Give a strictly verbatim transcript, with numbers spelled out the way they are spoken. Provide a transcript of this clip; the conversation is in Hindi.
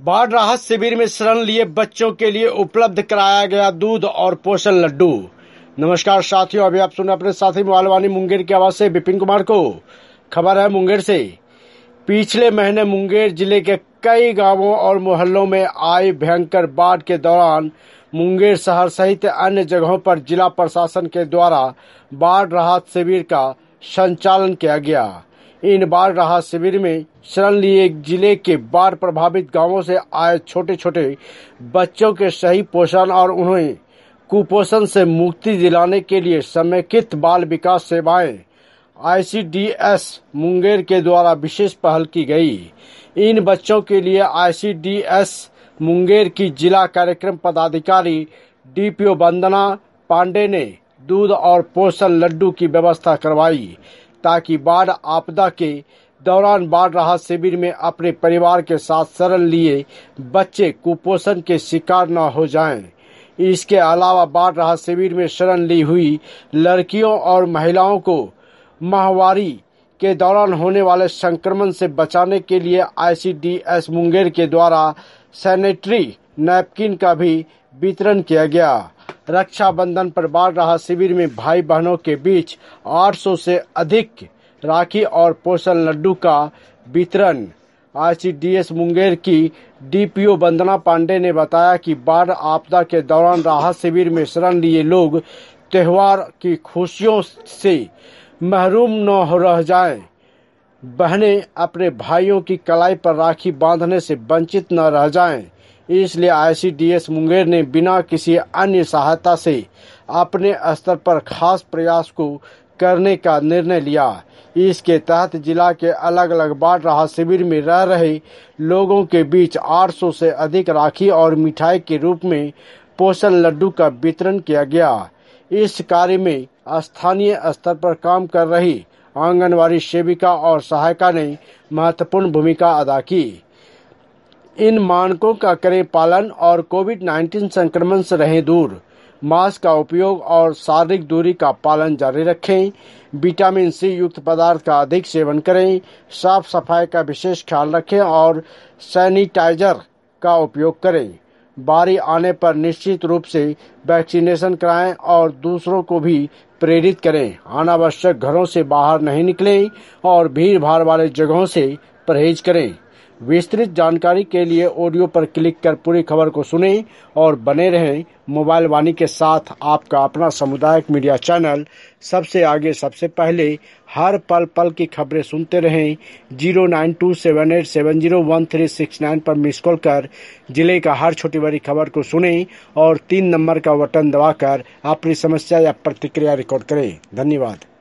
बाढ़ राहत शिविर में शरण लिए बच्चों के लिए उपलब्ध कराया गया दूध और पोषण लड्डू। नमस्कार साथियों, अभी आप सुन अपने साथी मोबाइल मुंगेर की आवाज से विपिन कुमार को। खबर है मुंगेर से। पिछले महीने मुंगेर जिले के कई गांवों और मोहल्लों में आई भयंकर बाढ़ के दौरान मुंगेर शहर सहित अन्य जगहों पर जिला प्रशासन के द्वारा बाढ़ राहत शिविर का संचालन किया गया। इन बाढ़ राहत शिविर में शरण लिए जिले के बाढ़ प्रभावित गांवों से आए छोटे छोटे बच्चों के सही पोषण और उन्हें कुपोषण से मुक्ति दिलाने के लिए समेकित बाल विकास सेवाएं I C D S Munger के द्वारा विशेष पहल की गई। इन बच्चों के लिए I C D S Munger की जिला कार्यक्रम पदाधिकारी D P O Vandana Pandey ने दूध और पोषण लड्डू की व्यवस्था करवाई ताकि बाढ़ आपदा के दौरान बाढ़ राहत शिविर में अपने परिवार के साथ शरण लिए बच्चे कुपोषण के शिकार न हो जाएं। इसके अलावा बाढ़ राहत शिविर में शरण ली हुई लड़कियों और महिलाओं को माहवारी के दौरान होने वाले संक्रमण से बचाने के लिए I C D S Munger के द्वारा सैनिटरी नैपकिन का भी वितरण किया गया। रक्षाबंधन पर बाढ़ राहत शिविर में भाई बहनों के बीच आठ सौ से अधिक राखी और पोषण लड्डू का वितरण। I C D S Munger की D P O Vandana Pandey ने बताया कि बाढ़ आपदा के दौरान राहत शिविर में शरण लिए लोग त्योहार की खुशियों से महरूम न हो रह जाएं। बहनें अपने भाइयों की कलाई पर राखी बांधने से वंचित न रह जाएं। इसलिए I C D S Munger ने बिना किसी अन्य सहायता से अपने स्तर पर खास प्रयास को करने का निर्णय लिया। इसके तहत जिला के अलग अलग बाढ़ राहत शिविर में रह रहे लोगों के बीच आठ सौ से अधिक राखी और मिठाई के रूप में पोषण लड्डू का वितरण किया गया। इस कार्य में स्थानीय स्तर पर काम कर रही आंगनवाड़ी सेविका और सहायिका ने महत्वपूर्ण भूमिका अदा की। इन मानकों का करें पालन और कोविड नाइन्टीन संक्रमण से रहें दूर। मास्क का उपयोग और शारीरिक दूरी का पालन जारी रखें। विटामिन सी युक्त पदार्थ का अधिक सेवन करें। साफ सफाई का विशेष ख्याल रखें और सैनिटाइजर का उपयोग करें। बारी आने पर निश्चित रूप से वैक्सीनेशन कराएं और दूसरों को भी प्रेरित करें। अनावश्यक घरों से बाहर नहीं निकलें और भीड़ भाड़ वाले जगहों से परहेज करें। विस्तृत जानकारी के लिए ऑडियो पर क्लिक कर पूरी खबर को सुनें और बने रहें मोबाइल वाणी के साथ। आपका अपना सामुदायिक मीडिया चैनल सबसे आगे सबसे पहले हर पल पल की खबरें सुनते रहें। Zero nine two seven eight seven zero one three six nine पर मिस कॉल कर जिले का हर छोटी बड़ी खबर को सुनें और तीन नंबर का बटन दबाकर अपनी समस्या या प्रतिक्रिया रिकॉर्ड करें। धन्यवाद।